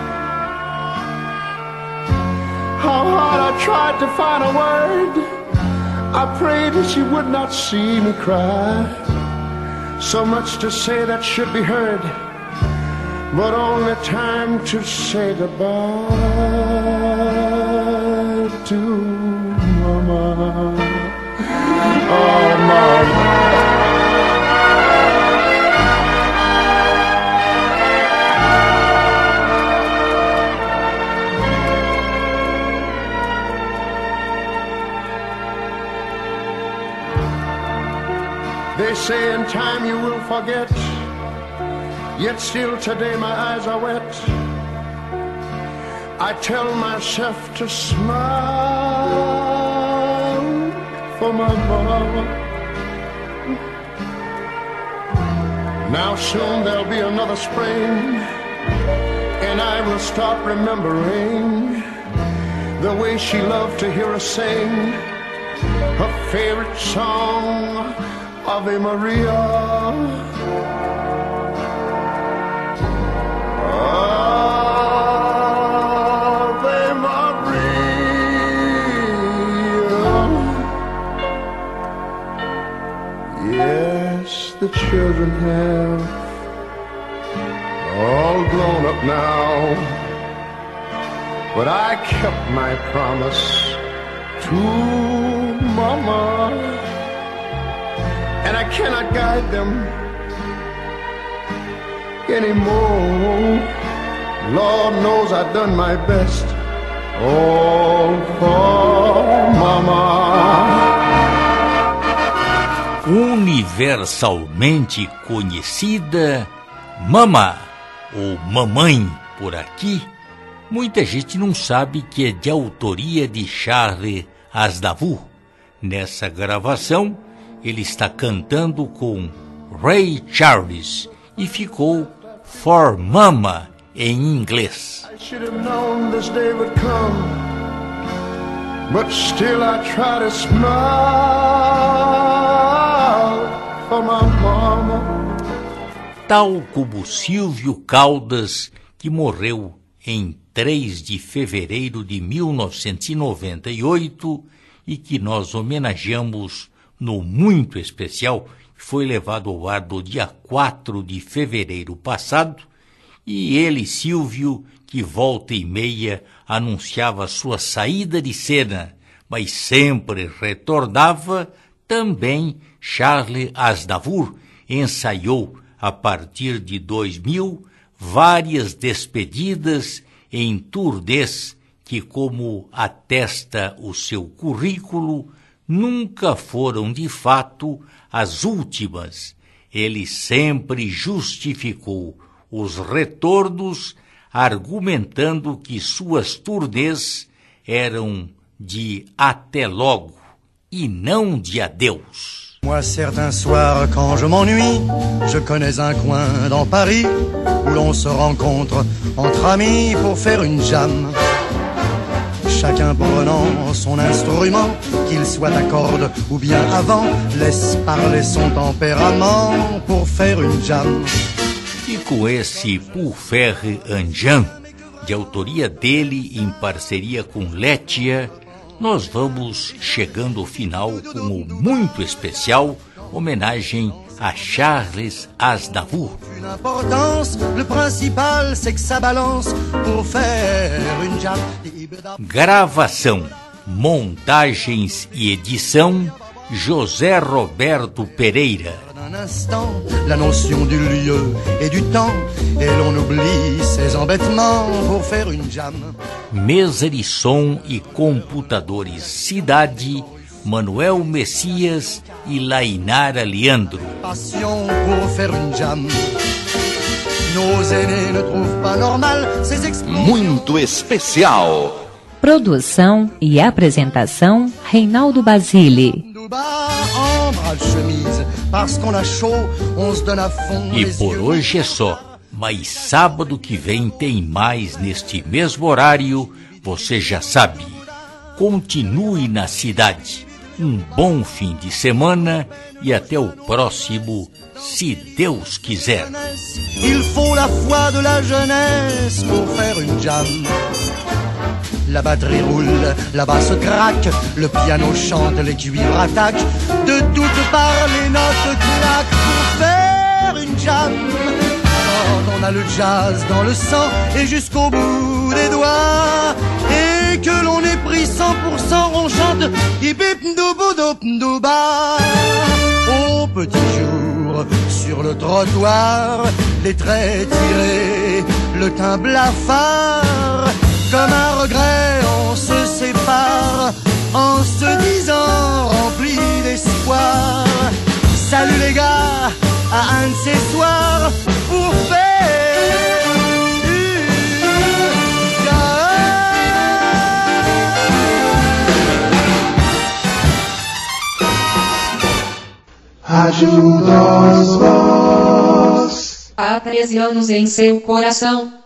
How hard I tried to find a word. I prayed that she would not see me cry. So much to say that should be heard, but only time to say goodbye to Mama. Oh, Mama. They say in time you will forget, yet still today my eyes are wet. I tell myself to smile for my mama. Now soon there'll be another spring, and I will start remembering the way she loved to hear us sing her favorite song, Ave Maria. Ave Maria. Yes, the children have all grown up now, but I kept my promise to Mama. and I cannot guide them anymore. Lord knows I've done my best, all for Mama. Universalmente conhecida, Mama, ou Mamãe por aqui, muita gente não sabe que é de autoria de Charles Aznavour. Nessa gravação, ele está cantando com Ray Charles e ficou For Mama em inglês. I should have known this day would come, but still I try to smile for my mama. Tal como Silvio Caldas, que morreu em 3 de fevereiro de 1998 e que nós homenageamos no muito especial, que foi levado ao ar no dia 4 de fevereiro passado, e ele, Silvio, que volta e meia anunciava sua saída de cena, mas sempre retornava, também Charles Aznavour ensaiou, a partir de 2000, várias despedidas em turnês que, como atesta o seu currículo, nunca foram de fato as últimas. Ele sempre justificou os retornos, argumentando que suas turnês eram de até logo e não de adeus. Moi, certains soirs, quand je m'ennuie, je connais un coin dans Paris où l'on se rencontre entre amis pour faire une jam. Chacun prenant son instrument, qu'il soit à cordes ou bien à vent, laisse parler son tempérament pour faire une jam. E com esse Pour faire un jam, de autoria dele em parceria com Letia, nós vamos chegando ao final com o muito especial homenagem a Charles Aznavour. Gravação, montagens e edição, José Roberto Pereira. Un instant, la notion du lieu et du temps, et l'on oublie ses embêtements pour faire une jam. Mesa de som e computadores Cidade, Manuel Messias e Lainara Leandro. Passion pour faire une jam. Nos aînés ne trouvent pas normal ces explosions. Muito especial. Produção e apresentação, Reinaldo Basile. E por hoje é só, mas sábado que vem tem mais neste mesmo horário, você já sabe. Continue na cidade. Um bom fim de semana e até o próximo, se Deus quiser. Il faut la foi de la jeunesse pour faire une jam. La batterie roule, la basse craque, le piano chante, les cuivres attaquent, de toutes parts les notes claquent pour faire une jam. Quand on a le jazz dans le sang et jusqu'au bout des doigts, et que l'on est pris 100%, on chante hip hip ndoubo dop ndouba. Au petit jour, sur le trottoir, les traits tirés, le teint blafard. Comme un regret, on se sépare en se disant rempli d'espoir. Salut les gars, à un de ces soirs pour faire une Rádio dos Vós. Há 13 anos em seu coração.